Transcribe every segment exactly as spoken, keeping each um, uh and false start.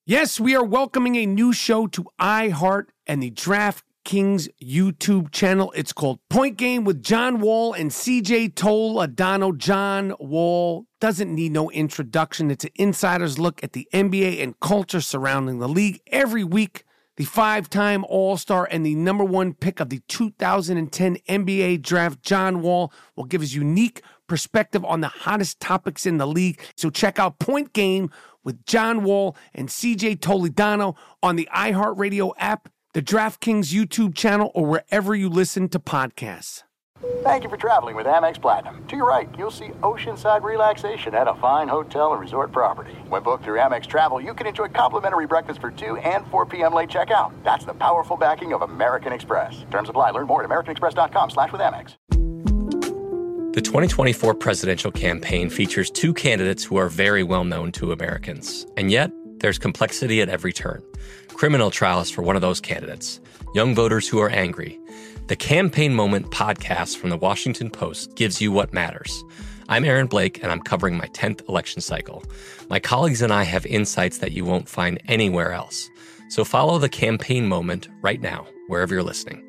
Yes, we are welcoming a new show to iHeart and the DraftKings YouTube channel. It's called Point Game with John Wall and C J Toledano. John Wall doesn't need no introduction. It's an insider's look at the N B A and culture surrounding the league. Every week, the five-time All-Star and the number one pick of the two thousand ten N B A draft, John Wall, will give his unique perspective on the hottest topics in the league. So check out Point Game with John Wall and C J Toledano on the iHeartRadio app, the DraftKings YouTube channel, or wherever you listen to podcasts. Thank you for traveling with Amex Platinum. To your right, you'll see oceanside relaxation at a fine hotel and resort property. When booked through Amex Travel, you can enjoy complimentary breakfast for two and four p.m. late checkout. That's the powerful backing of American Express. Terms apply. Learn more at americanexpress.com slash with Amex. The twenty twenty-four presidential campaign features two candidates who are very well known to Americans. And yet, there's complexity at every turn. Criminal trials for one of those candidates. Young voters who are angry. The Campaign Moment podcast from the Washington Post gives you what matters. I'm Aaron Blake, and I'm covering my tenth election cycle. My colleagues and I have insights that you won't find anywhere else. So follow The Campaign Moment right now, wherever you're listening.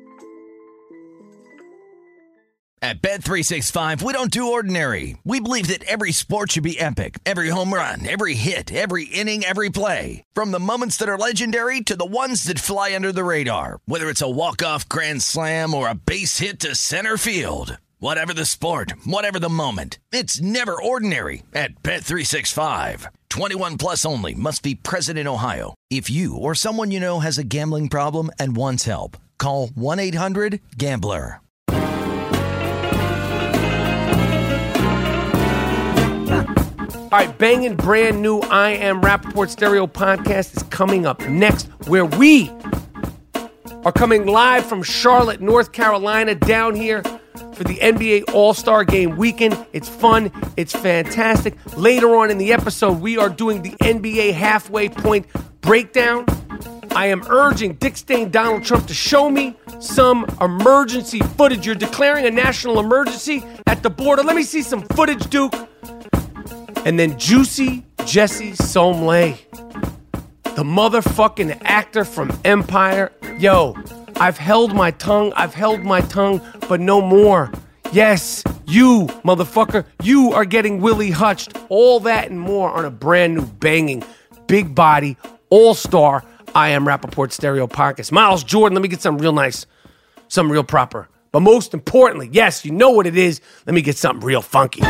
At Bet three sixty-five, we don't do ordinary. We believe that every sport should be epic. Every home run, every hit, every inning, every play. From the moments that are legendary to the ones that fly under the radar. Whether it's a walk-off grand slam or a base hit to center field. Whatever the sport, whatever the moment. It's never ordinary at Bet three sixty-five. twenty-one plus only. Must be present in Ohio. If you or someone you know has a gambling problem and wants help, call one eight hundred gambler. All right, banging brand new I Am Rappaport Stereo podcast is coming up next, where we are coming live from Charlotte, North Carolina, down here for the N B A All-Star Game weekend. It's fun. It's fantastic. Later on in the episode, we are doing the N B A halfway point breakdown. I am urging Dick Stain Donald Trump to show me some emergency footage. You're declaring a national emergency at the border. Let me see some footage, Duke. And then Juicy Jesse Somlay, the motherfucking actor from Empire. Yo, I've held my tongue, I've held my tongue, but no more. Yes, you, motherfucker, you are getting Willie Hutched. All that and more on a brand new banging, big body, all-star I Am Rappaport Stereo podcast. Miles Jordan, let me get something real nice, something real proper. But most importantly, yes, you know what it is, let me get something real funky.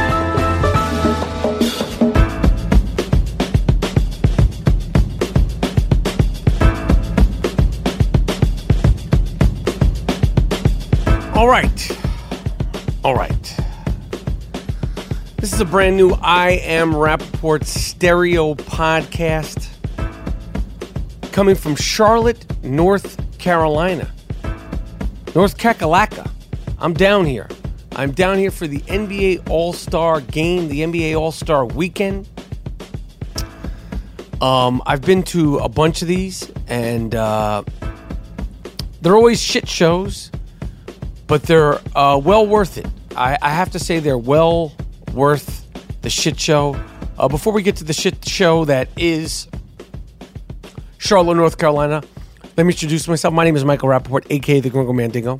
All right, all right. This is a brand new I Am Rappaport Stereo podcast coming from Charlotte, North Carolina. North Kakalaka. I'm down here. I'm down here for the N B A All-Star Game, the N B A All-Star Weekend. Um, I've been to a bunch of these, and uh, they're always shit shows. But they're uh, well worth it. I, I have to say they're well worth the shit show. Uh, before we get to the shit show that is Charlotte, North Carolina, let me introduce myself. My name is Michael Rappaport, a k a the Gringo Mandingo,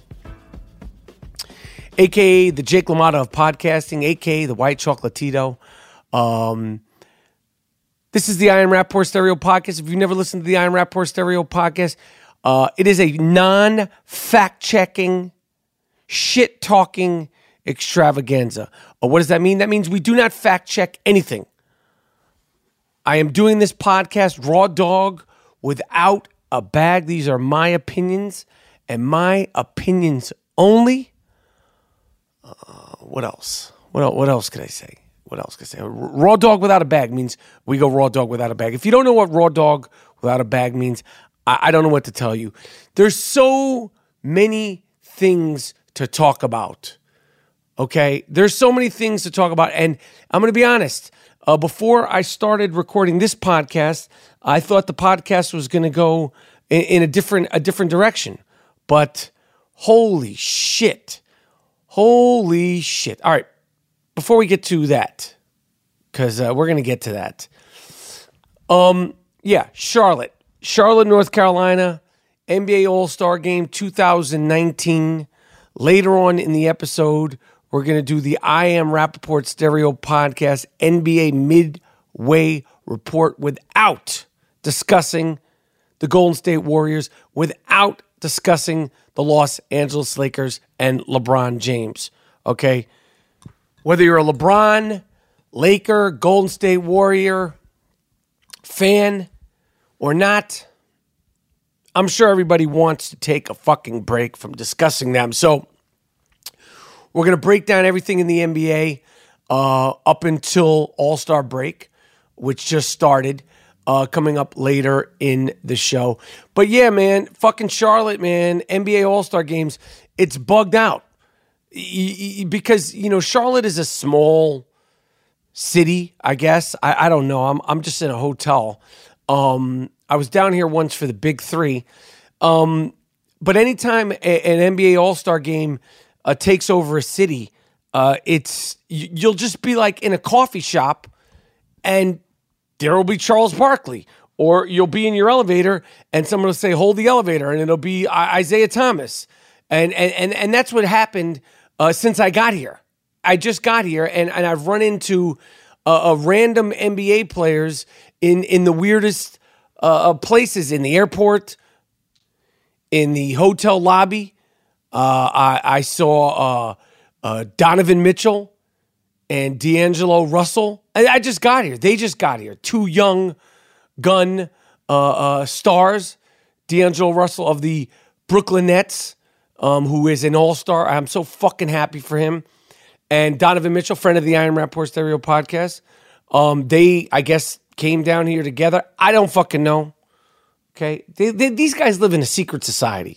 a k a the Jake LaMotta of podcasting, a k a the White Chocolatito. Um, this is the I Am Rappaport Stereo podcast. If you've never listened to the I Am Rappaport Stereo podcast, uh, it is a non-fact-checking, shit-talking extravaganza. Uh, what does that mean? That means we do not fact-check anything. I am doing this podcast raw dog without a bag. These are my opinions and my opinions only. Uh, what else? What else? What else could I say? What else could I say? Raw dog without a bag means we go raw dog without a bag. If you don't know what raw dog without a bag means, I, I don't know what to tell you. There's so many things to talk about, okay? There's so many things to talk about, and I'm going to be honest. Uh, before I started recording this podcast, I thought the podcast was going to go in, in a different a different direction, but holy shit, holy shit. All right, before we get to that, because uh, we're going to get to that, um, Yeah, Charlotte. Charlotte, North Carolina, N B A All-Star Game two thousand nineteen. Later on in the episode, we're going to do the I Am Rappaport Stereo Podcast N B A Midway Report without discussing the Golden State Warriors, without discussing the Los Angeles Lakers and LeBron James. Okay? Whether you're a LeBron, Laker, Golden State Warrior fan or not, I'm sure everybody wants to take a fucking break from discussing them. So we're going to break down everything in the N B A uh, up until All-Star break, which just started, uh, coming up later in the show. But yeah, man, fucking Charlotte, man, N B A All-Star games, it's bugged out. Because, you know, Charlotte is a small city, I guess. I, I don't know. I'm I'm just in a hotel. Um, I was down here once for the Big Three. Um, but anytime a, an N B A All-Star game uh, takes over a city, uh, it's you'll just be like in a coffee shop and there will be Charles Barkley. Or you'll be in your elevator and someone will say, hold the elevator, and it'll be Isaiah Thomas. And and and, and that's what happened uh, since I got here. I just got here, and, and I've run into uh, a random N B A players in, in the weirdest uh, places, in the airport, in the hotel lobby. Uh, I, I saw uh, uh, Donovan Mitchell and D'Angelo Russell. I, I just got here. They just got here. Two young gun uh, uh, stars. D'Angelo Russell of the Brooklyn Nets, um, who is an all-star. I'm so fucking happy for him. And Donovan Mitchell, friend of the I Am Rappaport Stereo Podcast. Um, they, I guess, came down here together. I don't fucking know. Okay? They, they, these guys live in a secret society.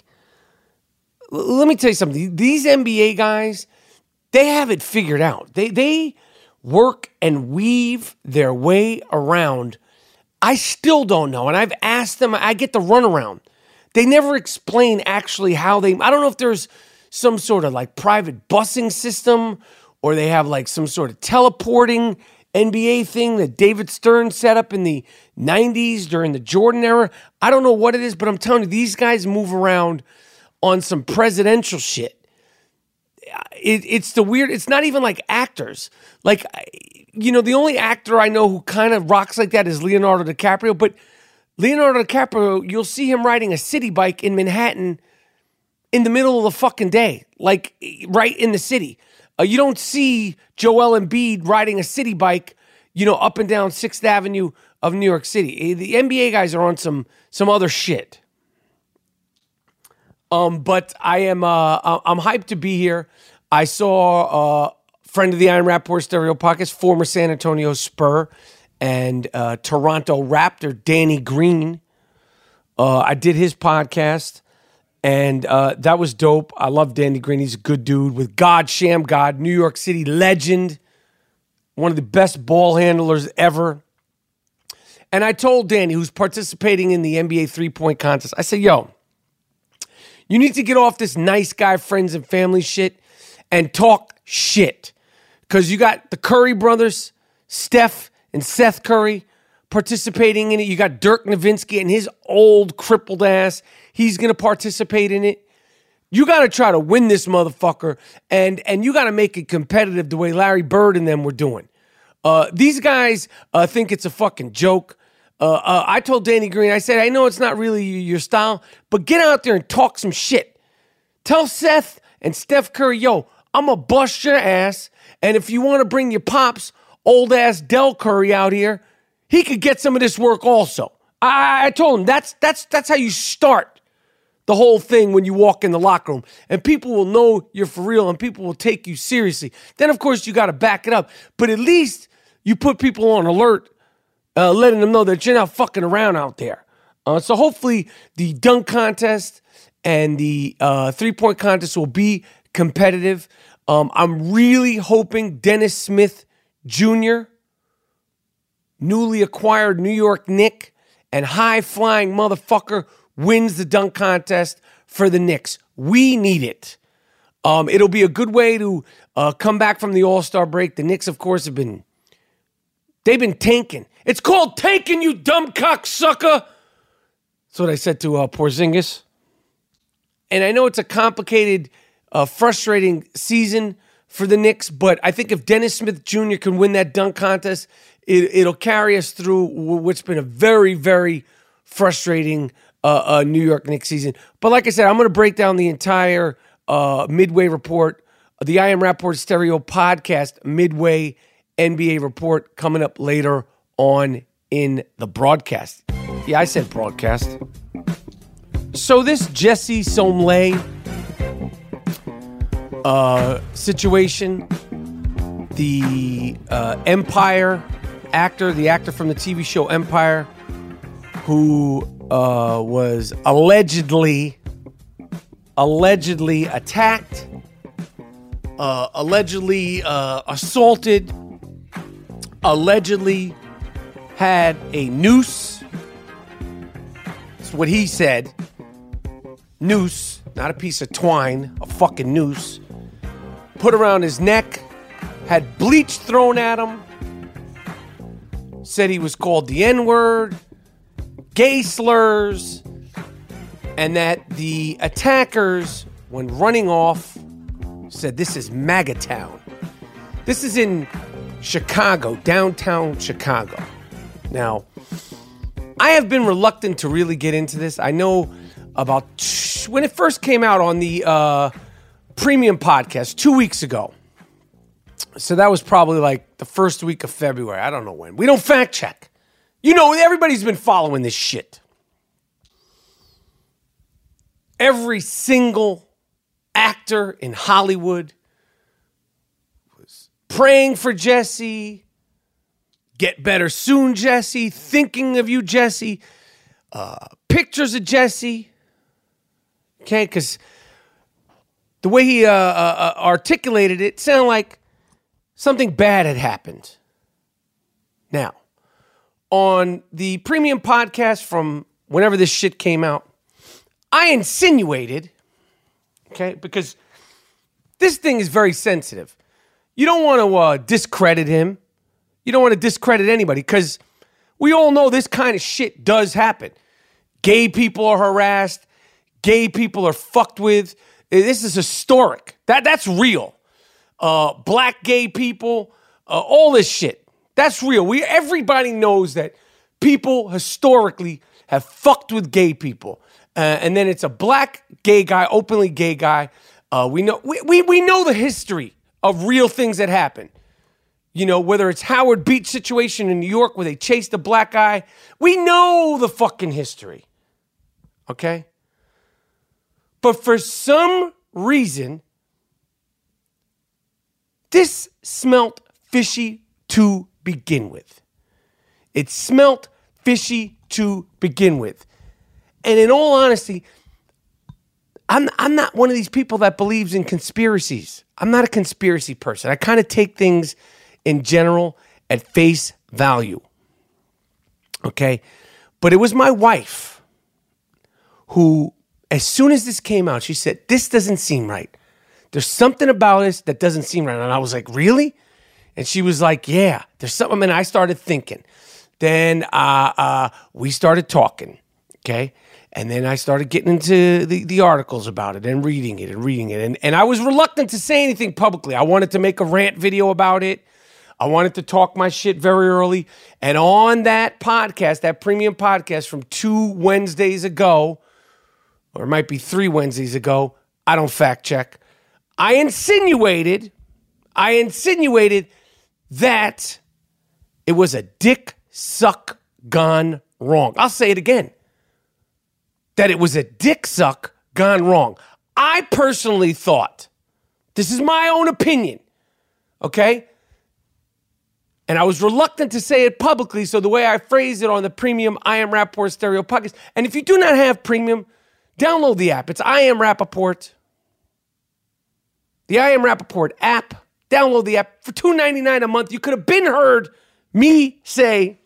L- let me tell you something. These N B A guys, they have it figured out. They, they work and weave their way around. I still don't know. And I've asked them. I get the runaround. They never explain actually how they... I don't know if there's some sort of like private busing system, or they have like some sort of teleporting N B A thing that David Stern set up in the nineties during the Jordan era. I don't know what it is, but I'm telling you, these guys move around on some presidential shit. It, it's the weird, it's not even like actors. Like, you know, the only actor I know who kind of rocks like that is Leonardo DiCaprio, but Leonardo DiCaprio, you'll see him riding a city bike in Manhattan in the middle of the fucking day, like right in the city. Uh, you don't see Joel Embiid riding a city bike, you know, up and down sixth Avenue of New York City. The N B A guys are on some some other shit. Um, but I am uh, I'm hyped to be here. I saw a friend of the I Am Rappaport Stereo Podcast, former San Antonio Spur and uh, Toronto Raptor, Danny Green. Uh, I did his podcast. And uh, that was dope. I love Danny Green. He's a good dude with God, Sham God, New York City legend, one of the best ball handlers ever. And I told Danny, who's participating in the N B A three-point contest, I said, yo, you need to get off this nice guy, friends and family shit and talk shit. Because you got the Curry brothers, Steph and Seth Curry, participating in it. You got Dirk Nowitzki and his old crippled ass. He's going to participate in it. You got to try to win this motherfucker, and and you got to make it competitive the way Larry Bird and them were doing. Uh, these guys uh, think it's a fucking joke. Uh, uh, I told Danny Green, I said, I know it's not really your style, but get out there and talk some shit. Tell Seth and Steph Curry, yo, I'm going to bust your ass, and if you want to bring your pops, old-ass Del Curry out here, he could get some of this work also. I, I told him that's that's that's how you start the whole thing when you walk in the locker room. And people will know you're for real and people will take you seriously. Then, of course, you got to back it up. But at least you put people on alert, uh, letting them know that you're not fucking around out there. Uh, so hopefully the dunk contest and the uh, three-point contest will be competitive. Um, I'm really hoping Dennis Smith Junior, newly acquired New York Knick and high-flying motherfucker, wins the dunk contest for the Knicks. We need it. Um, it'll be a good way to uh, come back from the All-Star break. The Knicks, of course, have been, they've been tanking. It's called taking, you dumb cocksucker. That's what I said to uh, Porzingis. And I know it's a complicated, uh, frustrating season for the Knicks, but I think if Dennis Smith Junior can win that dunk contest, it, it'll carry us through what's been a very, very frustrating uh, uh, New York Knicks season. But like I said, I'm going to break down the entire uh, Midway Report, the I Am Rapaport Stereo Podcast Midway N B A Report coming up later on in the broadcast. Yeah, I said broadcast. So this Jesse Somlé uh, situation, the uh, Empire actor, the actor from the T V show Empire, who uh, was allegedly, allegedly attacked, uh, allegedly uh, assaulted, allegedly had a noose. That's what he said. Noose, not a piece of twine, a fucking noose. Put around his neck, had bleach thrown at him, said he was called the N-word, gay slurs, and that the attackers, when running off, said this is MAGA town. This is in Chicago, downtown Chicago. Now, I have been reluctant to really get into this. I know about when it first came out on the uh, Premium Podcast two weeks ago. So that was probably like the first week of February. I don't know when. We don't fact check. You know, everybody's been following this shit. Every single actor in Hollywood was praying for Jesse. Get better soon, Jesse. Thinking of you, Jesse. Uh, pictures of Jesse. Okay, because the way he uh, uh, articulated it sounded like something bad had happened. Now, on the Premium Podcast from whenever this shit came out, I insinuated, okay, because this thing is very sensitive. You don't want to uh, discredit him. You don't want to discredit anybody because we all know this kind of shit does happen. Gay people are harassed. Gay people are fucked with. This is historic. That That's real. Uh, black gay people, uh, all this shit. That's real. We Everybody knows that people historically have fucked with gay people. Uh, and then it's a black gay guy, openly gay guy. Uh, we know we, we we know the history of real things that happen. You know, whether it's Howard Beach situation in New York where they chased a black guy. We know the fucking history. Okay? But for some reason, this smelt fishy to begin with. It smelt fishy to begin with. And in all honesty, I'm, I'm not one of these people that believes in conspiracies. I'm not a conspiracy person. I kind of take things in general at face value. Okay? But it was my wife who, as soon as this came out, she said, this doesn't seem right. There's something about this that doesn't seem right. And I was like, really? And she was like, yeah, there's something. And I started thinking. Then uh, uh, we started talking, okay? And then I started getting into the, the articles about it and reading it and reading it. And, and I was reluctant to say anything publicly. I wanted to make a rant video about it. I wanted to talk my shit very early. And on that podcast, that premium podcast from two Wednesdays ago, or it might be three Wednesdays ago, I don't fact check, I insinuated, I insinuated that it was a dick suck gone wrong. I'll say it again. That it was a dick suck gone wrong. I personally thought, this is my own opinion, okay? And I was reluctant to say it publicly, so the way I phrased it on the premium I Am Rapaport Stereo Podcast. And if you do not have premium, download the app. It's I Am Rapaport. The I Am Rapaport app. Download the app for two dollars and ninety-nine cents a month. You could have been heard me say,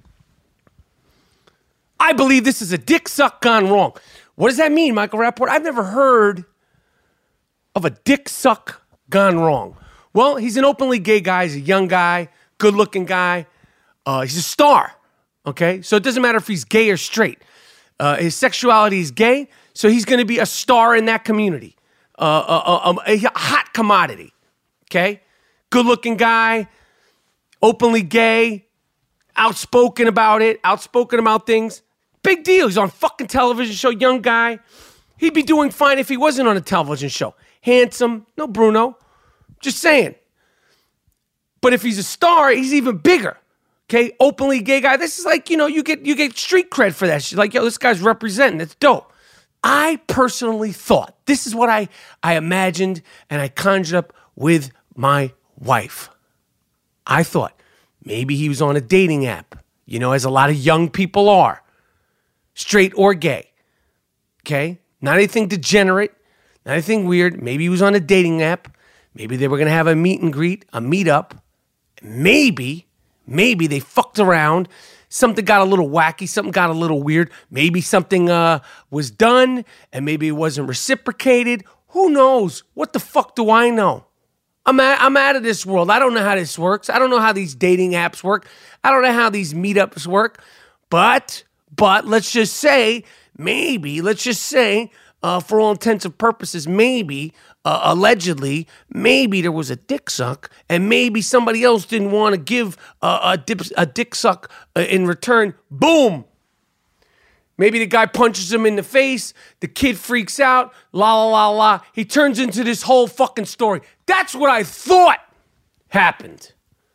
I believe this is a dick suck gone wrong. What does that mean, Michael Rapaport? I've never heard of a dick suck gone wrong. Well, he's an openly gay guy. He's a young guy, good-looking guy. Uh, he's a star, okay? So it doesn't matter if he's gay or straight. Uh, his sexuality is gay, so he's going to be a star in that community. Uh, a, a, a hot commodity, okay? Good-looking guy, openly gay, outspoken about it, outspoken about things. Big deal. He's on fucking television show, young guy. He'd be doing fine if he wasn't on a television show. Handsome, no Bruno. Just saying. But if he's a star, he's even bigger. Okay, openly gay guy. This is like, you know, you get you get street cred for that shit. Like, yo, this guy's representing. It's dope. I personally thought, this is what I, I imagined and I conjured up with my wife. I thought maybe he was on a dating app, you know, as a lot of young people are, straight or gay. Okay, not anything degenerate, not anything weird. Maybe he was on a dating app. Maybe they were going to have a meet and greet, a meetup. Maybe, maybe they fucked around. Something got a little wacky. Something got a little weird. Maybe something uh, was done and maybe it wasn't reciprocated. Who knows? What the fuck do I know? I'm at, I'm out of this world. I don't know how this works. I don't know how these dating apps work. I don't know how these meetups work. But, but let's just say, maybe, let's just say, uh, for all intents and purposes, maybe, uh, allegedly, maybe there was a dick suck, and maybe somebody else didn't want to give uh, a, dip, a dick suck uh, in return. Boom. Maybe the guy punches him in the face. The kid freaks out. La, la, la, la. He turns into this whole fucking story. That's what I thought happened.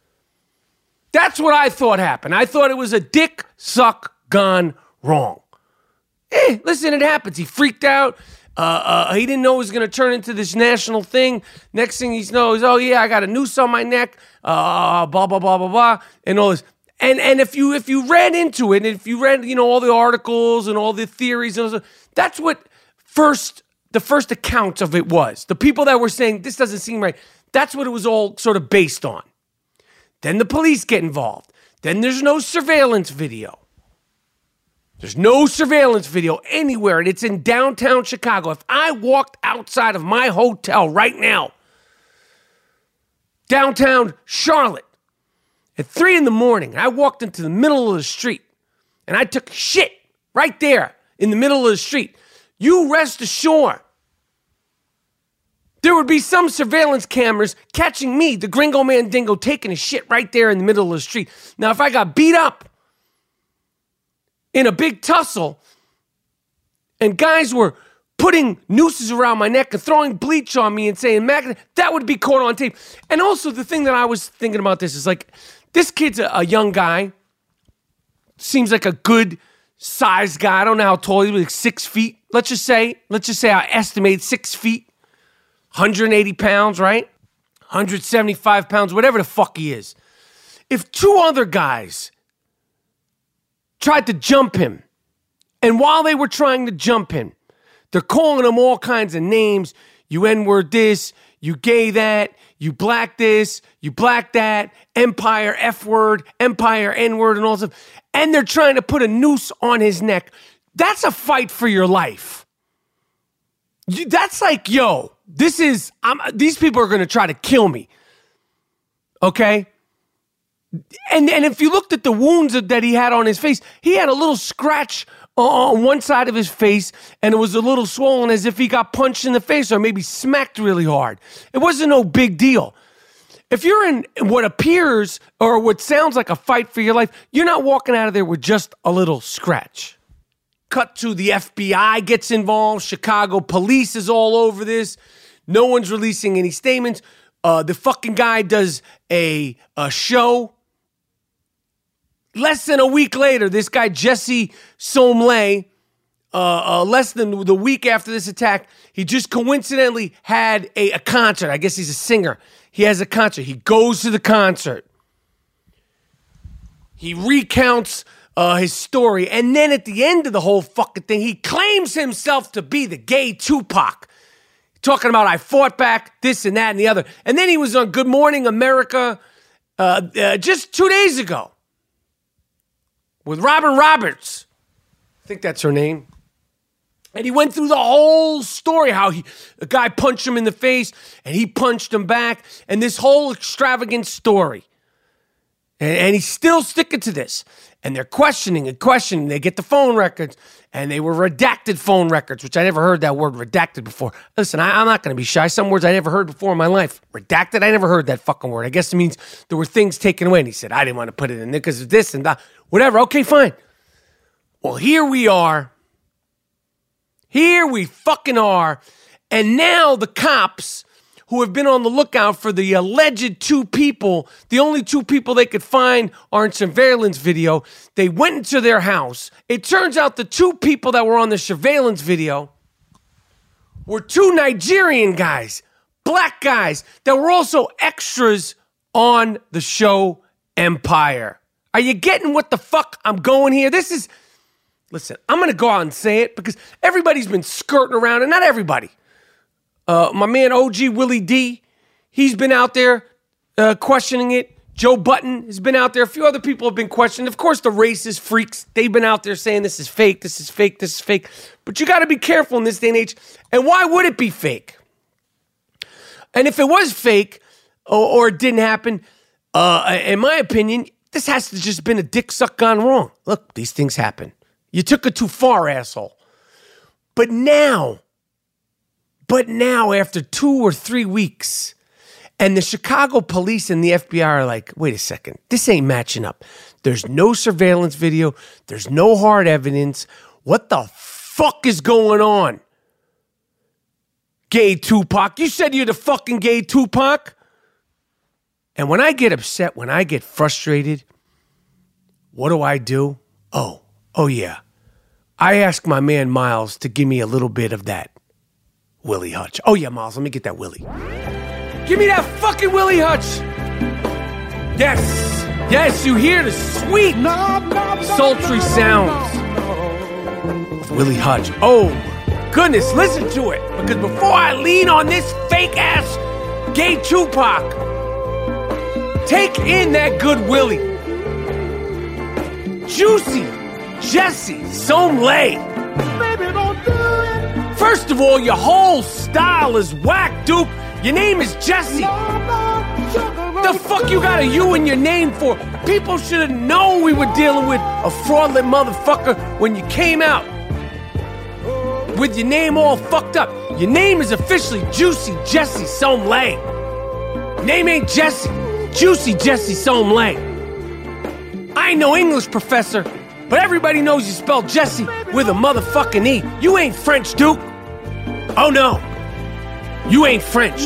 That's what I thought happened. I thought it was a dick suck gone wrong. Eh, listen, it happens. He freaked out. Uh, uh, he didn't know it was going to turn into this national thing. Next thing he knows, oh, yeah, I got a noose on my neck. Uh, blah, blah, blah, blah, blah, and all this. And and if you if you read into it, and if you read, you know, all the articles and all the theories, and all, that's what first the first account of it was. The people that were saying this doesn't seem right, that's what it was all sort of based on. Then the police get involved. Then there's no surveillance video. There's no surveillance video anywhere, and it's in downtown Chicago. If I walked outside of my hotel right now, downtown Charlotte, at three in the morning, I walked into the middle of the street, and I took a shit right there in the middle of the street, you rest assured there would be some surveillance cameras catching me, the Gringo Mandingo, taking a shit right there in the middle of the street. Now, if I got beat up in a big tussle and guys were putting nooses around my neck and throwing bleach on me and saying, Mac, that would be caught on tape. And also the thing that I was thinking about this is like, this kid's a, a young guy, seems like a good sized guy. I don't know how tall he was, like six feet. Let's just say, let's just say I estimate six feet, one hundred eighty pounds, right? one hundred seventy-five pounds, whatever the fuck he is. If two other guys tried to jump him, and while they were trying to jump him, they're calling him all kinds of names. You N-word this, you gay that, you black this, you black that, empire F-word, empire N-word, and all this stuff. And they're trying to put a noose on his neck. That's a fight for your life. You, that's like, yo, this is, I'm, these people are going to try to kill me. Okay? And, and if you looked at the wounds that he had on his face, he had a little scratch on one side of his face, and it was a little swollen as if he got punched in the face or maybe smacked really hard. It wasn't no big deal. If you're in what appears or what sounds like a fight for your life, you're not walking out of there with just a little scratch. Cut to the F B I gets involved. Chicago police is all over this. No one's releasing any statements. Uh, the fucking guy does a, a show. Less than a week later, this guy, Jesse Somlay, uh, uh, less than the week after this attack, he just coincidentally had a, a concert. I guess he's a singer. He has a concert. He goes to the concert. He recounts uh, his story. And then at the end of the whole fucking thing, he claims himself to be the gay Tupac. Talking about I fought back, this and that and the other. And then he was on Good Morning America uh, uh, just two days ago. With Robin Roberts. I think that's her name. And he went through the whole story, how he, a guy punched him in the face, and he punched him back, and this whole extravagant story. And, and he's still sticking to this. And they're questioning and questioning. They get the phone records, and they were redacted phone records, which I never heard that word redacted before. Listen, I, I'm not going to be shy. Some words I never heard before in my life. Redacted, I never heard that fucking word. I guess it means there were things taken away. And he said, I didn't want to put it in there because of this and that. Whatever, okay, fine. Well, here we are. Here we fucking are. And now the cops who have been on the lookout for the alleged two people, the only two people they could find are in surveillance video. They went into their house. It turns out the two people that were on the surveillance video were two Nigerian guys, black guys, that were also extras on the show Empire. Are you getting what the fuck I'm going here? This is, listen, I'm going to go out and say it because everybody's been skirting around, and not everybody. Uh, my man O G Willie D, he's been out there uh, questioning it. Joe Button has been out there. A few other people have been questioning. Of course, the racist freaks, they've been out there saying this is fake, this is fake, this is fake. But you got to be careful in this day and age. And why would it be fake? And if it was fake or, or it didn't happen, uh, in my opinion, this has to just been a dick suck gone wrong. Look, these things happen. You took it too far, asshole. But now... But now, after two or three weeks, and the Chicago police and the F B I are like, wait a second, this ain't matching up. There's no surveillance video. There's no hard evidence. What the fuck is going on? Gay Tupac. You said you're the fucking gay Tupac? And when I get upset, when I get frustrated, what do I do? Oh, oh yeah. I ask my man Miles to give me a little bit of that Willie Hutch. Oh, yeah, Miles, let me get that Willie. Give me that fucking Willie Hutch. Yes. Yes, you hear the sweet, sultry sounds of Willie Hutch. Oh, goodness, listen to it. Because before I lean on this fake-ass gay Tupac, take in that good Willie. Juicy Jesse Somlay. Baby, don't do it. First of all, your whole style is whack, Duke. Your name is Jesse. The fuck you got a U in your name for? People should have known we were dealing with a fraudulent motherfucker when you came out with your name all fucked up. Your name is officially Juicy Jesse Somlay. Name ain't Jesse. Juicy Jesse Somlay. I ain't no English professor, but everybody knows you spell Jesse with a motherfucking E. You ain't French, Duke. Oh, no. You ain't French.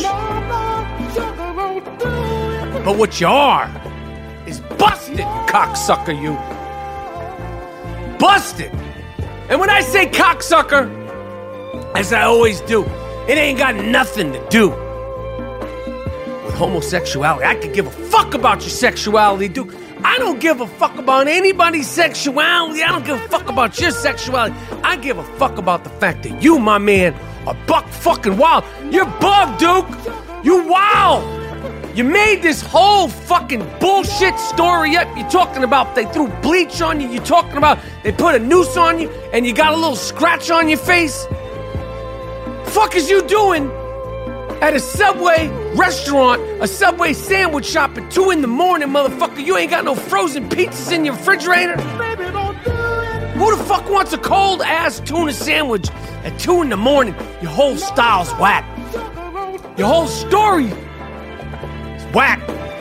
But what you are is busted, cocksucker, you. Busted. And when I say cocksucker, as I always do, it ain't got nothing to do with homosexuality. I could give a fuck about your sexuality, Duke. I don't give a fuck about anybody's sexuality. I don't give a fuck about your sexuality. I give a fuck about the fact that you, my man, are buck fucking wild. You're bugged, Duke. You wild. You made this whole fucking bullshit story up. You're talking about they threw bleach on you. You're talking about they put a noose on you and you got a little scratch on your face. Fuck is you doing at a Subway restaurant, a Subway sandwich shop at two in the morning, motherfucker? You ain't got no frozen pizzas in your refrigerator? Baby, don't do it. Who the fuck wants a cold-ass tuna sandwich at two in the morning? Your whole style's whack. Your whole story is whack.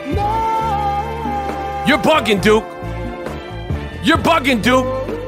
You're bugging, Duke. You're bugging, Duke.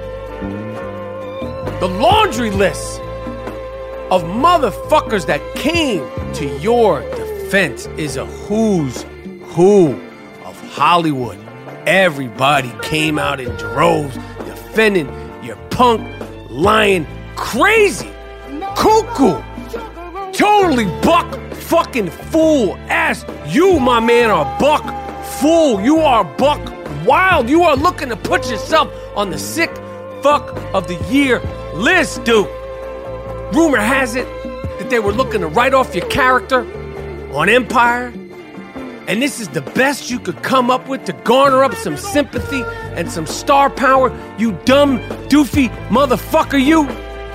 The laundry list of motherfuckers that came to your defense is a who's who of Hollywood. Everybody came out in droves defending your punk, lying, crazy, cuckoo, totally buck fucking fool ass. You, my man, are buck fool. You are buck wild. You are looking to put yourself on the sick fuck of the year list, dude. Rumor has it that they were looking to write off your character on Empire, and this is the best you could come up with to garner up some sympathy and some star power, you dumb, doofy motherfucker, you.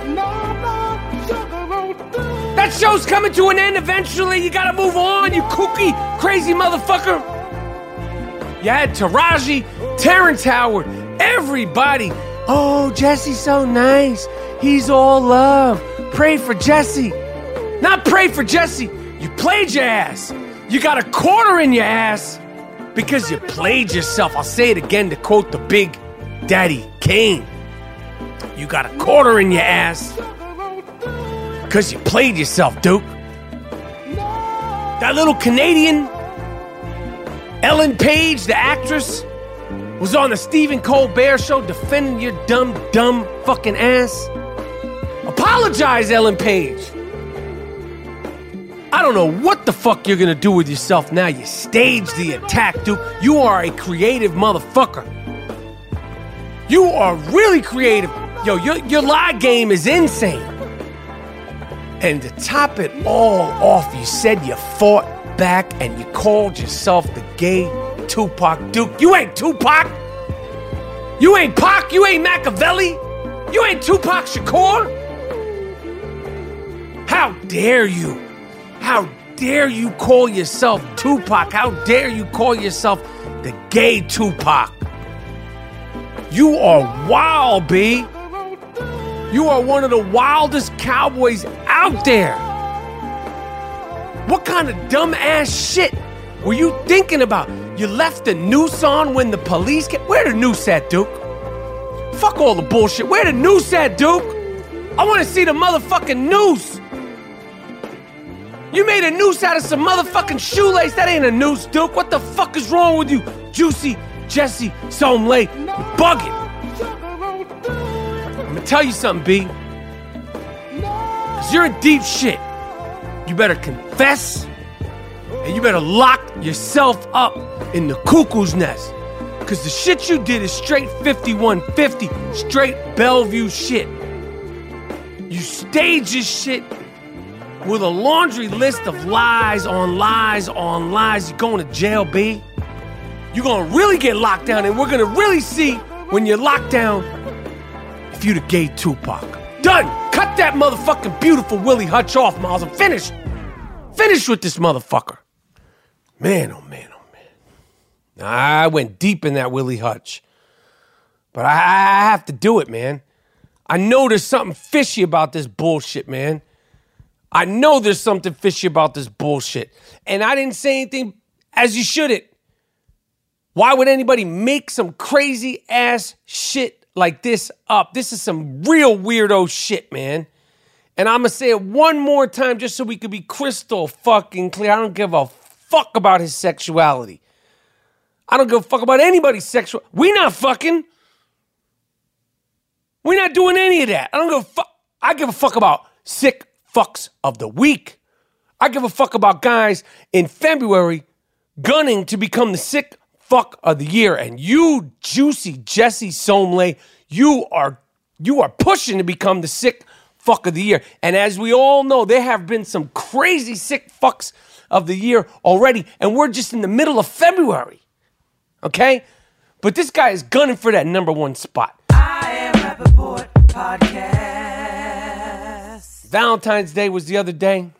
That show's coming to an end eventually. You gotta move on, you kooky, crazy motherfucker. You had Taraji, Terrence Howard, everybody. Oh, Jesse's so nice. He's all love. Pray for Jesse. Not pray for Jesse. You played your ass. You got a quarter in your ass because you played yourself. I'll say it again to quote the big Daddy Kane. You got a quarter in your ass because you played yourself, Duke. That little Canadian, Ellen Page, the actress, was on the Stephen Colbert show defending your dumb, dumb fucking ass. Apologize, Ellen Page. I don't know what the fuck you're gonna do with yourself now. You staged the attack, Duke. You are a creative motherfucker. You are really creative. Yo, your, your lie game is insane. And to top it all off, you said you fought back and you called yourself the gay Tupac. Duke, you ain't Tupac. You ain't Pac. You ain't Machiavelli. You ain't Tupac Shakur. How dare you? How dare you call yourself Tupac? How dare you call yourself the gay Tupac? You are wild, B. You are one of the wildest cowboys out there. What kind of dumbass shit were you thinking about? You left the noose on when the police came? Where the noose at, Duke? Fuck all the bullshit. Where the noose at, Duke? I want to see the motherfucking noose. You made a noose out of some motherfucking shoelace. That ain't a noose, Duke. What the fuck is wrong with you? Juicy Jesse Somlay. You're bugging. I'm gonna tell you something, B. Cause you're in deep shit. You better confess, and you better lock yourself up in the cuckoo's nest. Cause the shit you did is straight fifty-one fifty, straight Bellevue shit. You staged this shit with a laundry list of lies on lies on lies. You're going to jail, B. You're gonna really get locked down, and we're gonna really see when you're locked down if you the gay Tupac. Done! Cut that motherfucking beautiful Willie Hutch off, Miles. I'm finished. Finished with this motherfucker. Man, oh man, oh man. I went deep in that Willie Hutch. But I, I have to do it, man. I know there's something fishy about this bullshit, man. I know there's something fishy about this bullshit. And I didn't say anything as you shouldn't. Why would anybody make some crazy ass shit like this up? This is some real weirdo shit, man. And I'm going to say it one more time just so we can be crystal fucking clear. I don't give a fuck about his sexuality. I don't give a fuck about anybody's sexual. We not fucking. We're not doing any of that. I don't give a fuck. I give a fuck about sick fucks of the week. I give a fuck about guys in February gunning to become the sick fuck of the year. And you, Juicy Jesse Somlay, you are you are pushing to become the sick fuck of the year. And as we all know, there have been some crazy sick fucks of the year already, and we're just in the middle of February. Okay? But this guy is gunning for that number one spot. I Am Rappaport Podcast. Valentine's Day was the other day.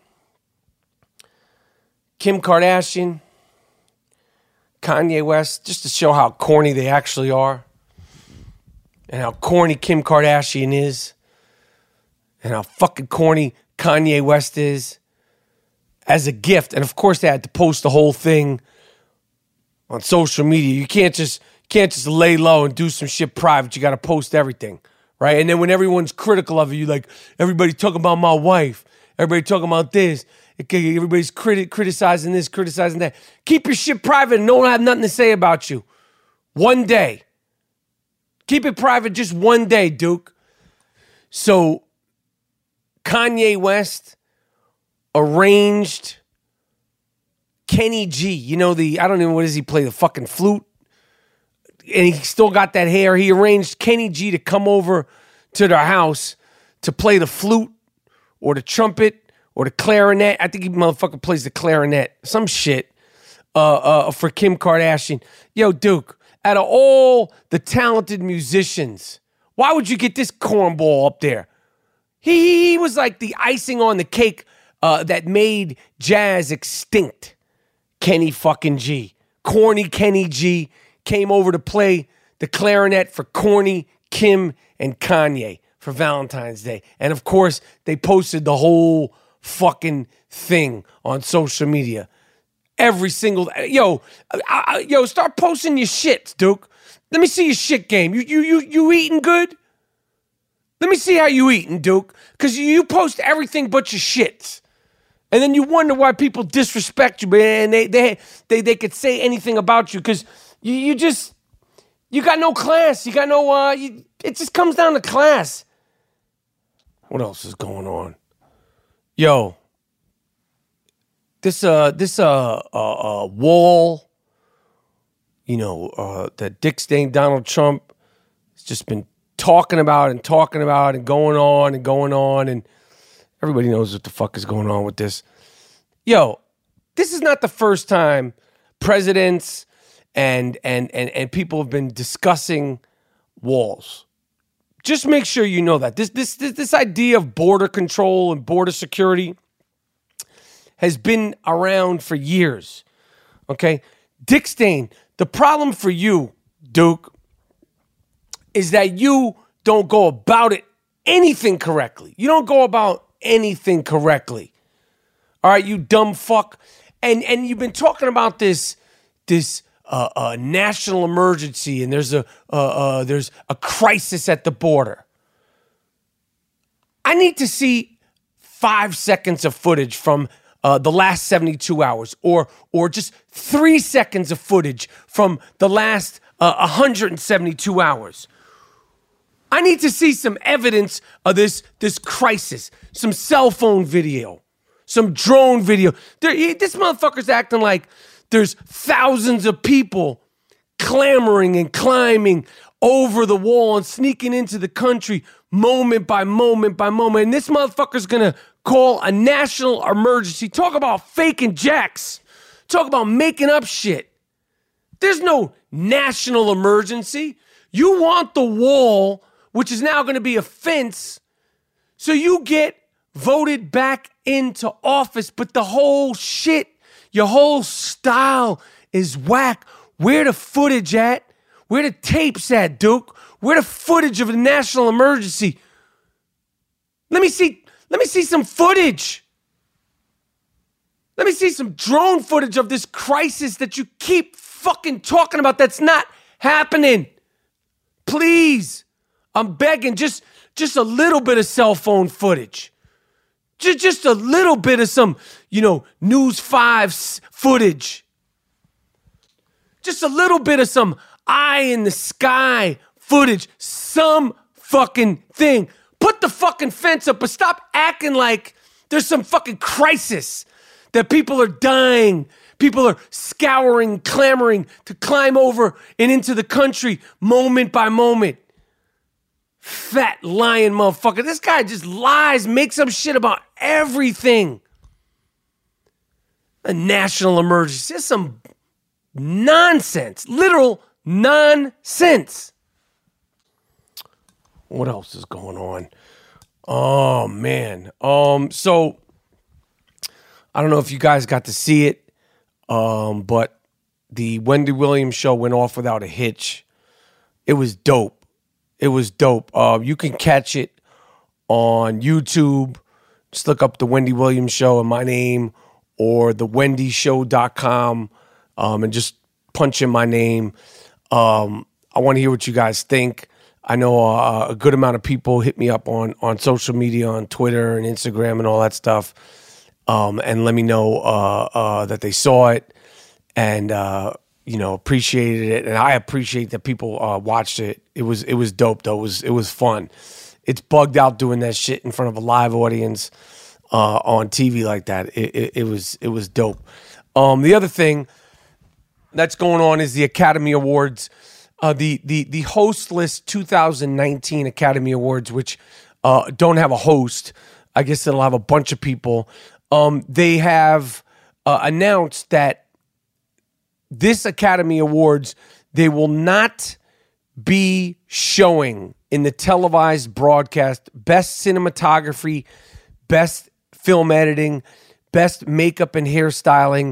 Kim Kardashian, Kanye West, just to show how corny they actually are, and how corny Kim Kardashian is, and how fucking corny Kanye West is, as a gift. And of course they had to post the whole thing on social media. You can't just can't just lay low and do some shit private. You got to post everything, right? And then when everyone's critical of you, like, everybody talking about my wife, everybody talking about this, everybody's criti- criticizing this, criticizing that. Keep your shit private and no one have nothing to say about you. One day. Keep it private just one day, Duke. So Kanye West arranged Kenny G. You know, the, I don't even, what does he play? The fucking flute? And he still got that hair. He arranged Kenny G to come over to their house to play the flute or the trumpet or the clarinet. I think he motherfucker plays the clarinet. Some shit uh, uh, for Kim Kardashian. Yo, Duke, out of all the talented musicians, why would you get this cornball up there? He, he was like the icing on the cake uh, that made jazz extinct. Kenny fucking G. Corny Kenny G came over to play the clarinet for Corny, Kim, and Kanye for Valentine's Day. And of course, they posted the whole fucking thing on social media. Every single, yo, I, yo, start posting your shit, Duke. Let me see your shit game. You, you, you, you eating good? Let me see how you eating, Duke. Because you post everything but your shits. And then you wonder why people disrespect you, man. They, they, they, they could say anything about you because you, you just, you got no class. You got no, uh, you, it just comes down to class. What else is going on? Yo, this, uh, this, uh, uh, uh wall, you know, uh, that Dick Stain Donald Trump has just been talking about and talking about and going on and going on, and everybody knows what the fuck is going on with this. Yo, this is not the first time presidents and and and, and people have been discussing walls. Just make sure you know that. This, this this this idea of border control and border security has been around for years. Okay? Dick Stain, the problem for you, Duke, is that you don't go about it anything correctly. You don't go about anything correctly. All right, you dumb fuck. And and you've been talking about this this uh, uh, national emergency, and there's a uh, uh, there's a crisis at the border. I need to see five seconds of footage from uh, the last seventy-two hours, or or just three seconds of footage from the last uh, one hundred seventy-two hours. I need to see some evidence of this, this crisis, some cell phone video, some drone video. There, this motherfucker's acting like there's thousands of people clamoring and climbing over the wall and sneaking into the country moment by moment by moment. And this motherfucker's gonna call a national emergency. Talk about faking jacks. Talk about making up shit. There's no national emergency. You want the wall, which is now going to be a fence, so you get voted back into office, but the whole shit, your whole style is whack. Where the footage at? Where the tapes at, Duke? Where the footage of the national emergency? Let me see, let me see some footage. Let me see some drone footage of this crisis that you keep fucking talking about that's not happening. Please. I'm begging, just, just a little bit of cell phone footage. Just, just a little bit of some, you know, News five footage. Just a little bit of some eye in the sky footage. Some fucking thing. Put the fucking fence up, but stop acting like there's some fucking crisis. That people are dying. People are scouring, clamoring to climb over and into the country moment by moment. Fat lying motherfucker. This guy just lies, makes up shit about everything. A national emergency. It's some nonsense. Literal nonsense. What else is going on? Oh, man. Um, so, I don't know if you guys got to see it, um, but the Wendy Williams show went off without a hitch. It was dope. It was dope. Uh, you can catch it on YouTube. Just look up the Wendy Williams Show and my name, or the wendy show dot com, um, and just punch in my name. Um, I want to hear what you guys think. I know uh, a good amount of people hit me up on, on social media, on Twitter and Instagram and all that stuff, um, and let me know uh, uh, that they saw it and uh, you know, appreciated it, and I appreciate that people uh, watched it. It was it was dope though. It was it was fun. It's bugged out doing that shit in front of a live audience uh, on T V like that. It, it, it was it was dope. Um, the other thing that's going on is the Academy Awards, uh, the the the hostless two thousand nineteen Academy Awards, which uh, don't have a host. I guess it'll have a bunch of people. Um, they have uh, announced that this Academy Awards, they will not be showing in the televised broadcast best cinematography, best film editing, best makeup and hairstyling,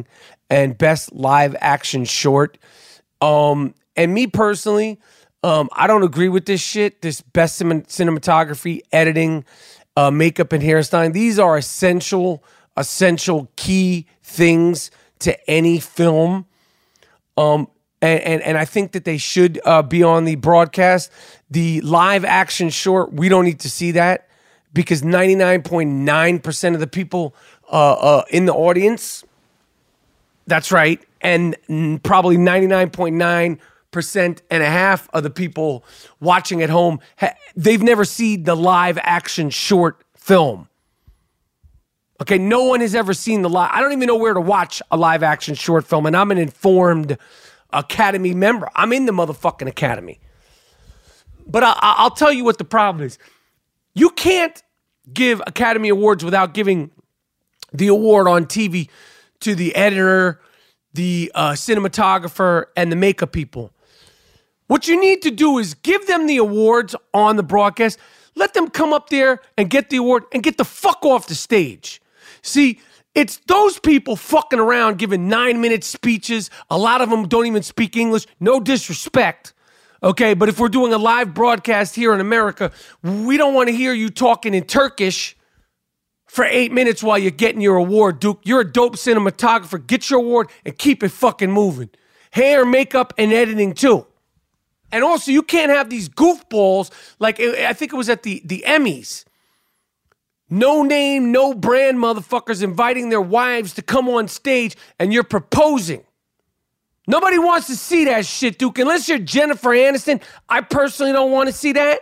and best live action short. Um, and me personally, um, I don't agree with this shit. This best cin- cinematography, editing, uh, makeup, and hairstyling. These are essential, essential key things to any film. Um, and, and, and I think that they should uh, be on the broadcast. The live action short, we don't need to see that because ninety-nine point nine percent of the people uh, uh, in the audience, that's right, and n- probably ninety-nine point nine percent and a half of the people watching at home, ha- they've never seen the live action short film. Okay, no one has ever seen the live. I don't even know where to watch a live action short film, and I'm an informed Academy member. I'm in the motherfucking Academy. But I, I'll tell you what the problem is. You can't give Academy Awards without giving the award on T V to the editor, the uh, cinematographer, and the makeup people. What you need to do is give them the awards on the broadcast. Let them come up there and get the award and get the fuck off the stage. See, it's those people fucking around giving nine-minute speeches. A lot of them don't even speak English. No disrespect. Okay, but if we're doing a live broadcast here in America, we don't want to hear you talking in Turkish for eight minutes while you're getting your award, Duke. You're a dope cinematographer. Get your award and keep it fucking moving. Hair, makeup, and editing too. And also, you can't have these goofballs like, I think it was at the, the Emmys. No name, no brand motherfuckers inviting their wives to come on stage and you're proposing. Nobody wants to see that shit, Duke. Unless you're Jennifer Aniston, I personally don't want to see that.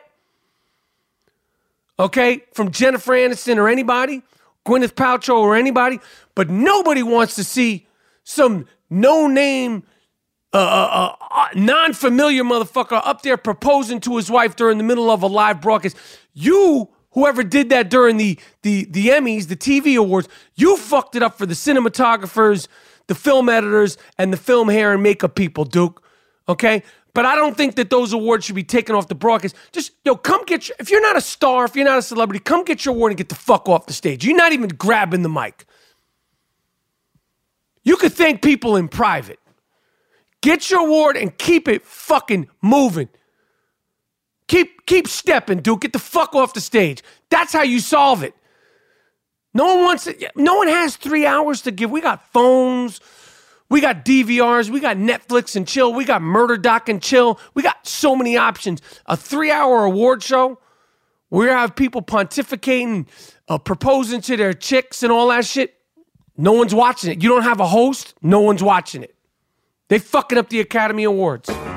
Okay? From Jennifer Aniston or anybody, Gwyneth Paltrow or anybody. But nobody wants to see some no-name, uh, uh, uh, non-familiar motherfucker up there proposing to his wife during the middle of a live broadcast. You, whoever did that during the, the, the Emmys, the T V awards, you fucked it up for the cinematographers, the film editors, and the film hair and makeup people, Duke, okay? But I don't think that those awards should be taken off the broadcast. Just, yo, come get your, if you're not a star, if you're not a celebrity, come get your award and get the fuck off the stage. You're not even grabbing the mic. You could thank people in private. Get your award and keep it fucking moving. Keep, keep stepping, Duke. Get the fuck off the stage. That's how you solve it. No one wants it. No one has three hours to give. We got phones. We got D V Rs. We got Netflix and chill. We got Murder Doc and chill. We got so many options. A three-hour award show where you have people pontificating, uh, proposing to their chicks and all that shit. No one's watching it. You don't have a host. No one's watching it. They fucking up the Academy Awards. All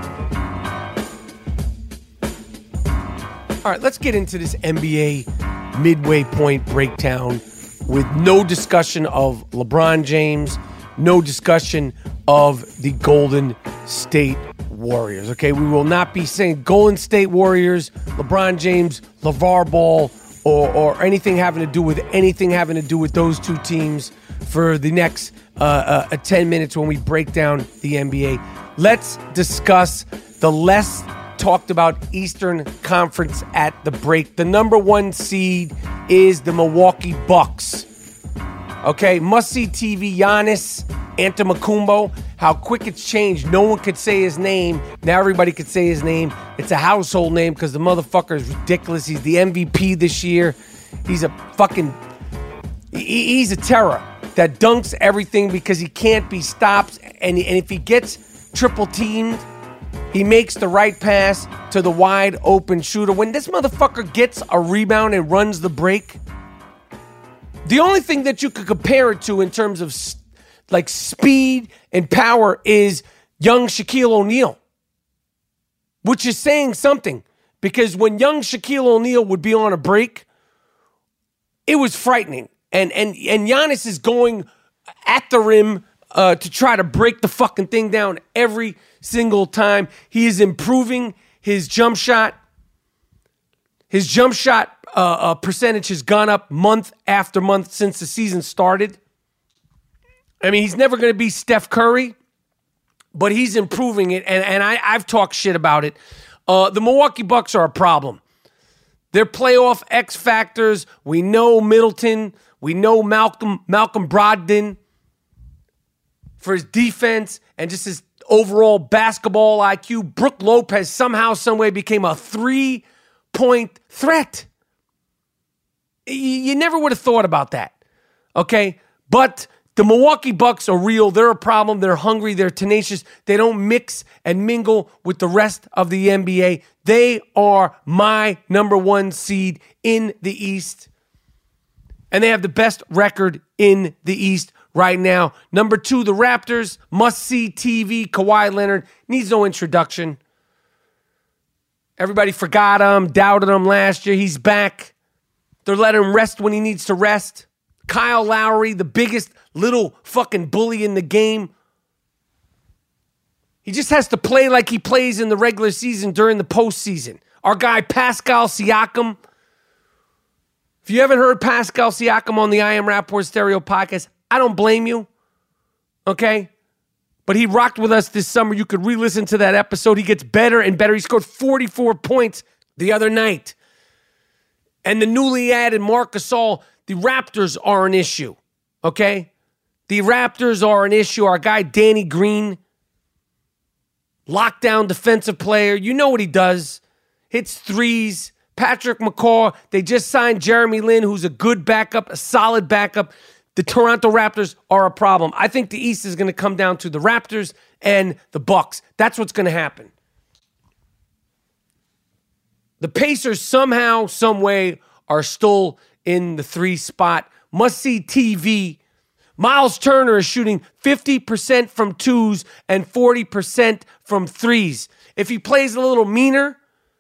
right, let's get into this N B A midway point breakdown with no discussion of LeBron James, no discussion of the Golden State Warriors. Okay, we will not be saying Golden State Warriors, LeBron James, LeVar Ball, or, or anything having to do with anything having to do with those two teams for the next uh, uh, ten minutes when we break down the N B A. Let's discuss the less talked about Eastern Conference at the break. The number one seed is the Milwaukee Bucks. Okay, must-see T V, Giannis Antetokounmpo. How quick it's changed. No one could say his name. Now everybody could say his name. It's a household name because the motherfucker is ridiculous. He's the M V P this year. He's a fucking... He, he's a terror that dunks everything because he can't be stopped. And, and if he gets triple-teamed, he makes the right pass to the wide open shooter. When this motherfucker gets a rebound and runs the break, the only thing that you could compare it to in terms of like speed and power is young Shaquille O'Neal, which is saying something because when young Shaquille O'Neal would be on a break, it was frightening. And and and Giannis is going at the rim uh, to try to break the fucking thing down every single time. He is improving his jump shot. His jump shot uh, uh, percentage has gone up month after month since the season started. I mean, he's never going to be Steph Curry, but he's improving it, and, and I, I've talked shit about it. Uh, the Milwaukee Bucks are a problem. They're playoff X factors. We know Middleton. We know Malcolm Malcolm Brogdon. for his defense and just his overall basketball I Q, Brook Lopez somehow, someway became a three-point threat. You never would have thought about that, okay? But the Milwaukee Bucks are real. They're a problem. They're hungry. They're tenacious. They don't mix and mingle with the rest of the N B A. They are my number one seed in the East. And they have the best record in the East right now. Number two, the Raptors, must-see T V. Kawhi Leonard needs no introduction. Everybody forgot him, doubted him last year. He's back. They're letting him rest when he needs to rest. Kyle Lowry, the biggest little fucking bully in the game. He just has to play like he plays in the regular season during the postseason. Our guy Pascal Siakam. If you haven't heard Pascal Siakam on the I Am Rappaport Stereo podcast, I don't blame you. Okay? But he rocked with us this summer. You could re-listen to that episode. He gets better and better. He scored forty-four points the other night. And the newly added Marc Gasol, the Raptors are an issue. Okay? The Raptors are an issue. Our guy Danny Green, lockdown defensive player. You know what he does. Hits threes. Patrick McCaw. They just signed Jeremy Lin, who's a good backup, a solid backup. The Toronto Raptors are a problem. I think the East is going to come down to the Raptors and the Bucks. That's what's going to happen. The Pacers somehow, some way, are still in the three spot. Must-see T V. Miles Turner is shooting fifty percent from twos and forty percent from threes. If he plays a little meaner,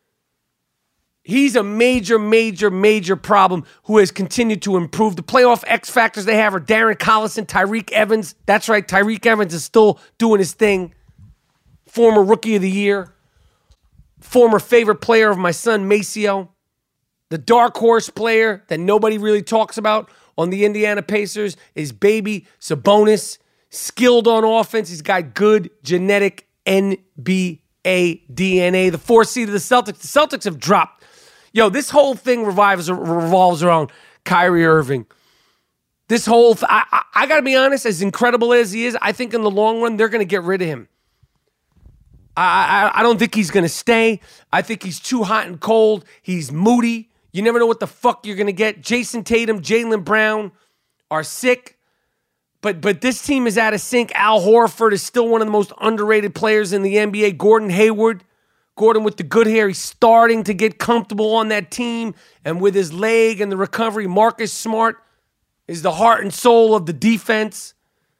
he's a major, major, major problem who has continued to improve. The playoff X factors they have are Darren Collison, Tyreke Evans. That's right, Tyreke Evans is still doing his thing. Former Rookie of the Year. Former favorite player of my son, Maceo. The dark horse player that nobody really talks about on the Indiana Pacers is baby Sabonis. Skilled on offense. He's got good genetic N B A D N A. The fourth seed of the Celtics. The Celtics have dropped. Yo, this whole thing revives, revolves around Kyrie Irving. This whole, th- I, I, I got to be honest, as incredible as he is, I think in the long run, they're going to get rid of him. I, I, I don't think he's going to stay. I think he's too hot and cold. He's moody. You never know what the fuck you're going to get. Jason Tatum, Jaylen Brown are sick. But but this team is out of sync. Al Horford is still one of the most underrated players in the N B A. Gordon Hayward. Gordon with the good hair. He's starting to get comfortable on that team. And with his leg and the recovery, Marcus Smart is the heart and soul of the defense.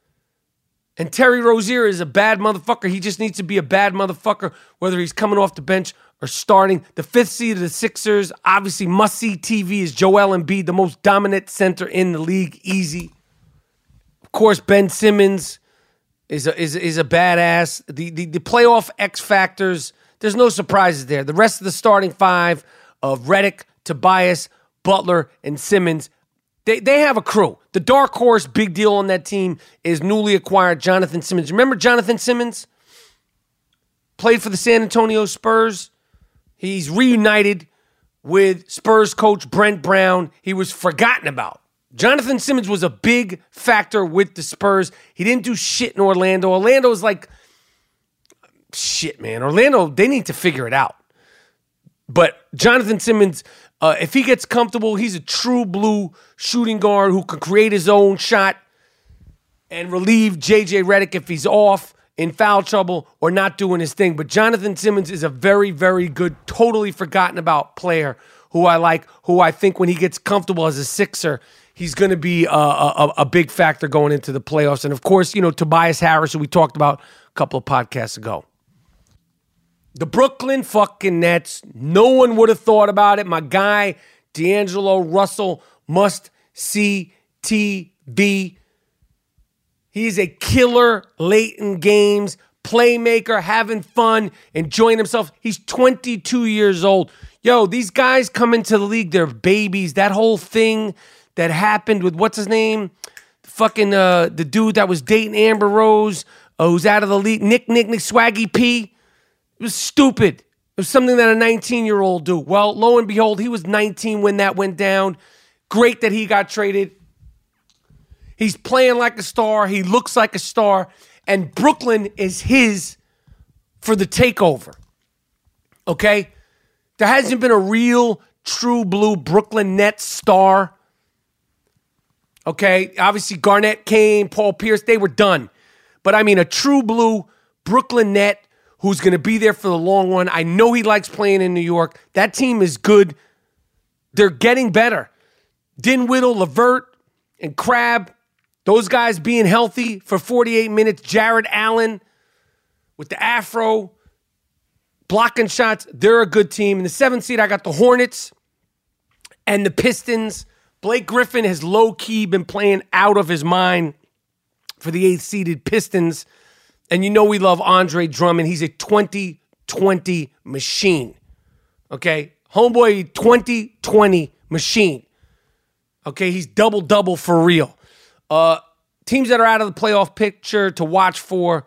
And Terry Rozier is a bad motherfucker. He just needs to be a bad motherfucker, whether he's coming off the bench or starting. The fifth seed of the Sixers, obviously must-see T V, is Joel Embiid, the most dominant center in the league. Easy. Of course, Ben Simmons is a, is, is a badass. The, the, the playoff X factors, there's no surprises there. The rest of the starting five of Redick, Tobias, Butler, and Simmons, They they have a crew. The dark horse big deal on that team is newly acquired Jonathan Simmons. Remember Jonathan Simmons? Played for the San Antonio Spurs. He's reunited with Spurs coach Brent Brown. He was forgotten about. Jonathan Simmons was a big factor with the Spurs. He didn't do shit in Orlando. Orlando is like, shit, man. Orlando, they need to figure it out. But Jonathan Simmons, Uh, if he gets comfortable, he's a true blue shooting guard who can create his own shot and relieve J J Redick if he's off, in foul trouble, or not doing his thing. But Jonathan Simmons is a very, very good, totally forgotten about player who I like, who I think when he gets comfortable as a Sixer, he's going to be a, a, a big factor going into the playoffs. And of course, you know, Tobias Harris, who we talked about a couple of podcasts ago. The Brooklyn fucking Nets, no one would have thought about it. My guy, D'Angelo Russell, must see T V. He's a killer late in games, playmaker, having fun, enjoying himself. He's twenty-two years old. Yo, these guys come into the league, they're babies. That whole thing that happened with, what's his name? Fucking uh, the dude that was dating Amber Rose, uh, who's out of the league, Nick, Nick, Nick, Swaggy P. It was stupid. It was something that a nineteen-year-old do. Well, lo and behold, he was nineteen when that went down. Great that he got traded. He's playing like a star. He looks like a star. And Brooklyn is his for the takeover. Okay? There hasn't been a real, true blue Brooklyn Nets star. Okay? Obviously, Garnett, Kane, Paul Pierce, they were done. But I mean, a true blue Brooklyn Net who's going to be there for the long run. I know he likes playing in New York. That team is good. They're getting better. Dinwiddie, LeVert, and Crabbe, those guys being healthy for forty-eight minutes. Jared Allen with the afro, blocking shots. They're a good team. In the seventh seed, I got the Hornets and the Pistons. Blake Griffin has low-key been playing out of his mind for the eighth-seeded Pistons. And you know we love Andre Drummond. He's a twenty twenty machine. Okay? Homeboy, twenty twenty machine. Okay? He's double-double for real. Uh, teams that are out of the playoff picture to watch for.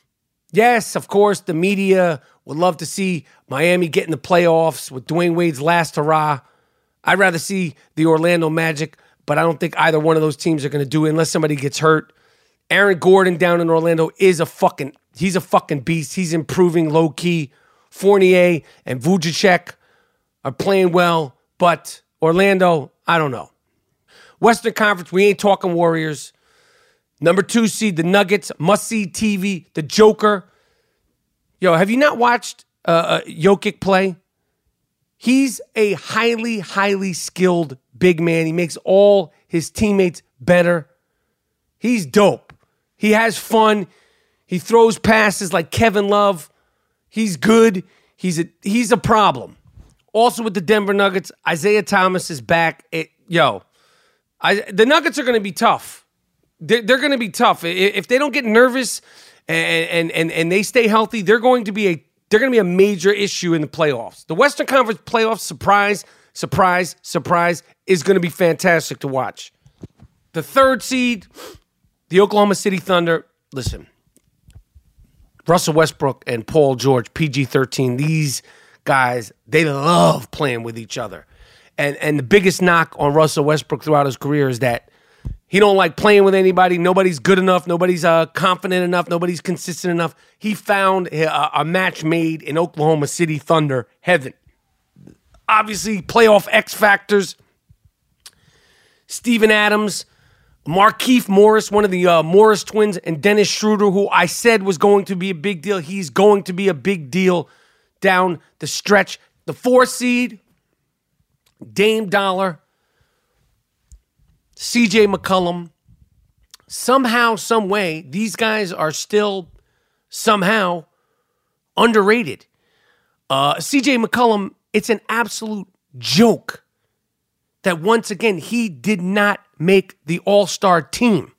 Yes, of course, the media would love to see Miami get in the playoffs with Dwayne Wade's last hurrah. I'd rather see the Orlando Magic, but I don't think either one of those teams are going to do it unless somebody gets hurt. Aaron Gordon down in Orlando is a fucking, he's a fucking beast. He's improving low-key. Fournier and Vucevic are playing well, but Orlando, I don't know. Western Conference, we ain't talking Warriors. Number two seed, the Nuggets, must-see T V, the Joker. Yo, have you not watched uh, uh, Jokic play? He's a highly, highly skilled big man. He makes all his teammates better. He's dope. He has fun. He throws passes like Kevin Love. He's good. He's a he's a problem. Also with the Denver Nuggets, Isaiah Thomas is back. It, yo, I, the Nuggets are going to be tough. They're, they're going to be tough. If they don't get nervous and, and and and they stay healthy, they're going to be a they're going to be a major issue in the playoffs. The Western Conference playoffs, surprise, surprise, surprise, is going to be fantastic to watch. The third seed, the Oklahoma City Thunder. Listen, Russell Westbrook and Paul George, P G thirteen, these guys, they love playing with each other. And and the biggest knock on Russell Westbrook throughout his career is that he don't like playing with anybody. Nobody's good enough. Nobody's uh, confident enough. Nobody's consistent enough. He found a, a match made in Oklahoma City Thunder heaven. Obviously, playoff X factors. Steven Adams, Markieff Morris, one of the uh, Morris twins, and Dennis Schroeder, who I said was going to be a big deal. He's going to be a big deal down the stretch. The four seed, Dame Dollar, C J McCollum. Somehow, some way, these guys are still somehow underrated. Uh, C J McCollum, it's an absolute joke that once again, he did not make the all-star team.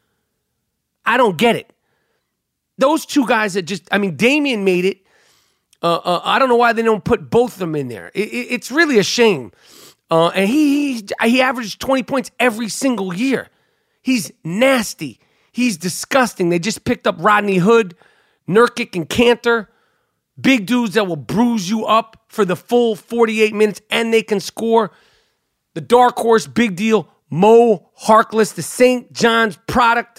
I don't get it. Those two guys that just, I mean, Damian made it. Uh, uh, I don't know why they don't put both of them in there. It, it, it's really a shame. Uh, and he, he he averaged twenty points every single year. He's nasty. He's disgusting. They just picked up Rodney Hood, Nurkic, and Cantor. Big dudes that will bruise you up for the full forty-eight minutes, and they can score. The dark horse, big deal, Mo Harkless, the Saint John's product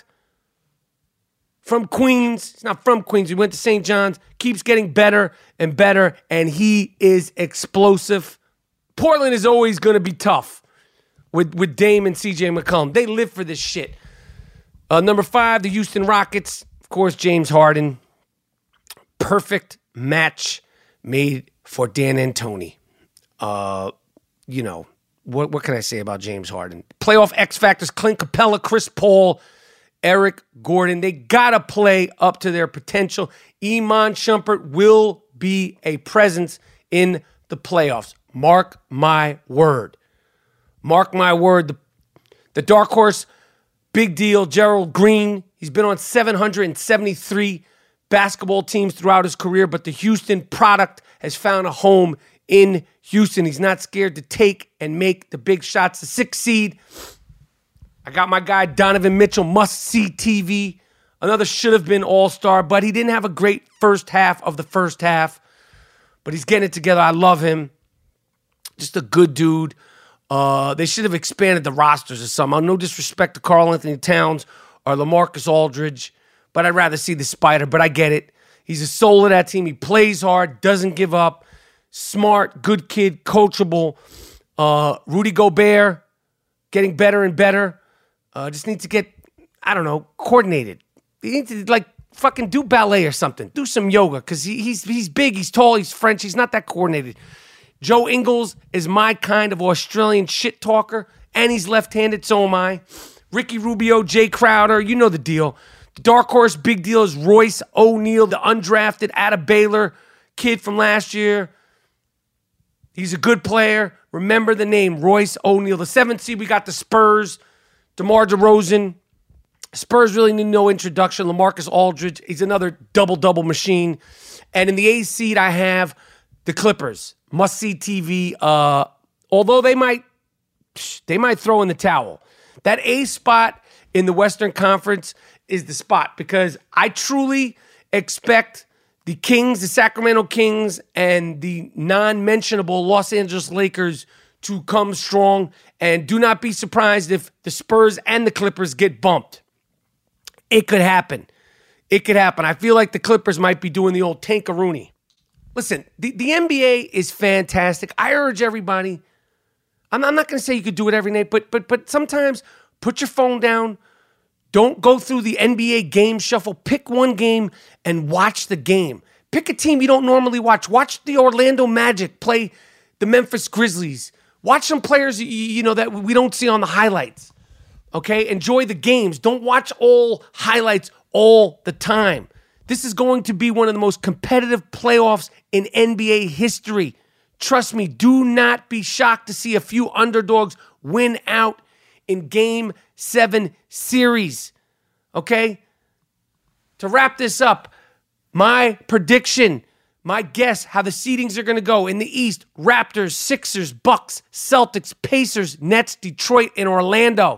from Queens. He's not from Queens. He went to Saint John's. Keeps getting better and better, and he is explosive. Portland is always going to be tough with, with Dame and C J McCollum. They live for this shit. Uh, number five, the Houston Rockets. Of course, James Harden. Perfect match made for Dan Antoni. Uh, you know, what, what can I say about James Harden? Playoff X Factors, Clint Capella, Chris Paul, Eric Gordon. They got to play up to their potential. Iman Shumpert will be a presence in the playoffs. Mark my word. Mark my word. The, the dark horse, big deal, Gerald Green. He's been on seven hundred seventy-three basketball teams throughout his career, but the Houston product has found a home in Houston. He's not scared to take and make the big shots. The sixth seed, I got my guy Donovan Mitchell, must-see T V. Another should-have-been all-star, but he didn't have a great first half of the first half. But he's getting it together. I love him. Just a good dude. Uh, they should have expanded the rosters or something. No disrespect to Karl Anthony Towns or LaMarcus Aldridge, but I'd rather see the Spider, but I get it. He's a soul of that team. He plays hard, doesn't give up. Smart, good kid, coachable. Uh, Rudy Gobert, getting better and better. Uh, just needs to get, I don't know, coordinated. He needs to, like, fucking do ballet or something. Do some yoga, because he, he's he's big, he's tall, he's French. He's not that coordinated. Joe Ingles is my kind of Australian shit talker, and he's left-handed, so am I. Ricky Rubio, Jay Crowder, you know the deal. The dark horse big deal is Royce O'Neal, the undrafted out of Baylor kid from last year. He's a good player. Remember the name, Royce O'Neal. The seventh seed, we got the Spurs. DeMar DeRozan. Spurs really need no introduction. LaMarcus Aldridge, he's another double-double machine. And in the eighth seed, I have the Clippers. Must-see T V. Uh, although they might, they might throw in the towel. That A spot in the Western Conference is the spot, because I truly expect the Kings, the Sacramento Kings, and the non-mentionable Los Angeles Lakers to come strong. And do not be surprised if the Spurs and the Clippers get bumped. It could happen. It could happen. I feel like the Clippers might be doing the old Tankaroonie. Listen, the, the N B A is fantastic. I urge everybody, I'm, I'm not going to say you could do it every night, but but but sometimes put your phone down. Don't go through the N B A game shuffle. Pick one game and watch the game. Pick a team you don't normally watch. Watch the Orlando Magic play the Memphis Grizzlies. Watch some players you, you know that we don't see on the highlights. Okay? Enjoy the games. Don't watch all highlights all the time. This is going to be one of the most competitive playoffs in N B A history. Trust me, do not be shocked to see a few underdogs win out in Game seven series. Okay? To wrap this up, my prediction, my guess how the seedings are going to go in the East: Raptors, Sixers, Bucks, Celtics, Pacers, Nets, Detroit, and Orlando.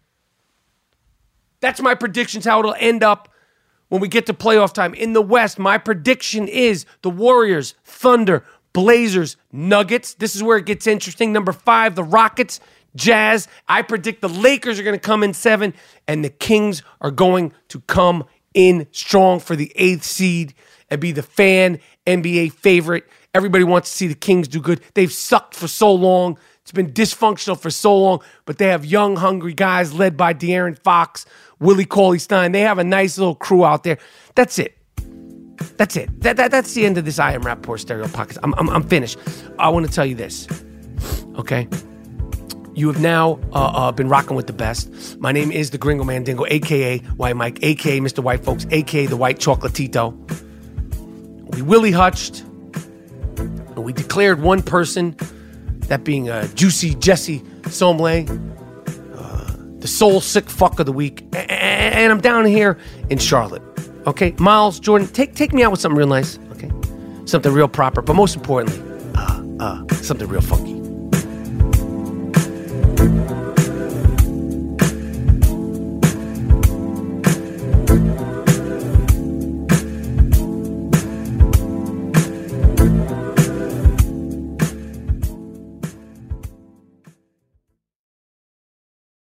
That's my predictions, how it'll end up when we get to playoff time. In the West, my prediction is the Warriors, Thunder, Blazers, Nuggets. This is where it gets interesting. Number five, the Rockets, Jazz. I predict the Lakers are going to come in seven, and the Kings are going to come in strong for the eighth seed and be the fan N B A favorite. Everybody wants to see the Kings do good. They've sucked for so long. It's been dysfunctional for so long, but they have young, hungry guys led by De'Aaron Fox, Willie Cauley-Stein. They have a nice little crew out there. That's it. That's it. That, that That's the end of this I Am Rapaport Stereo Podcast. I'm, I'm, I'm finished. I want to tell you this, okay? You have now uh, uh, been rocking with the best. My name is the Gringo Mandingo, a k a. White Mike, a k a. Mister White Folks, a k a the White Chocolatito. We Willie hutched, and we declared one person, that being uh, Juicy Jesse Somlay, uh, the soul sick fuck of the week. A- and I'm down here in Charlotte. Okay, Miles, Jordan, take take me out with something real nice. Okay, something real proper, but most importantly, uh, uh, something real funky.